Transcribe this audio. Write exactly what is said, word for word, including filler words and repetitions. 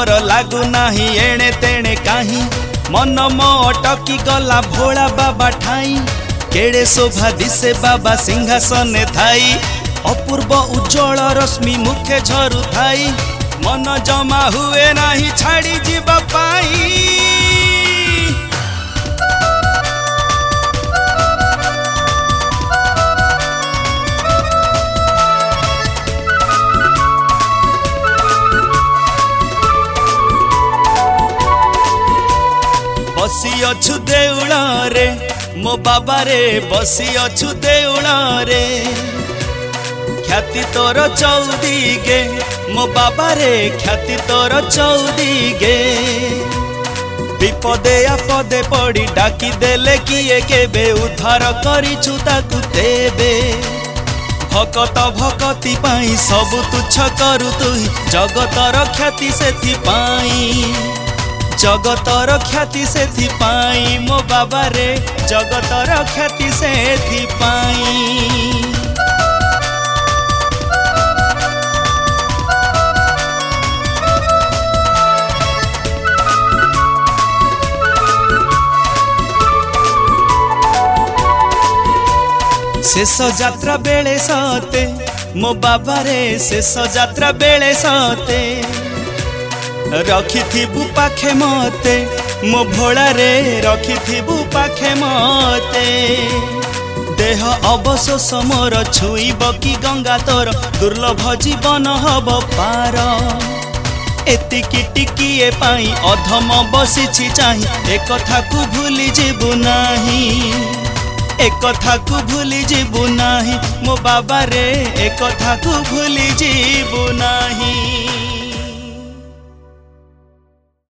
मोर लागू नाही एणे तेणे काहीं मन मो अटकी गला भोला बाबा ठाई केड़े शोभा दिसे बाबा सिंहासने थाई अपूर्व उज्जवल रश्मि मुखे झरु थाई मन जमा हुए नाही छाड़ी जीवा पाई। बसी अछु देउल रे मो बाबा रे बसी अछु देउल रे ख्याति तोर चौदी गे मो बाबा रे ख्याति तोर चौदी गे विपदे आपदे पड़ी डाकी देले किए केबे उद्धार करिछु ताकु देबे भकत भकति पाई सब तुच्छ करु तुही जगतर ख्याति सेथि पाई जगतर ख्याति सेथि पाई मो बाबा रे जगतर ख्याति सेथि पाई। शेष यात्रा बेले सते मो बाबा रे शेष यात्रा बेले सते रखिथिबु पाखे मते मो भोला रे रखिथिबु पाखे मते देह अवशोष मोर छुईब कि गंगा तोर दुर्लभ जीवन हब पार एतिकी टिकिए पाई अधम बसिछि चाही एक कथा को भूली जीवु नाही एक कथा को भूली जीवु नाही मो बाबा रे एक कथा को भूली जीवु नाही।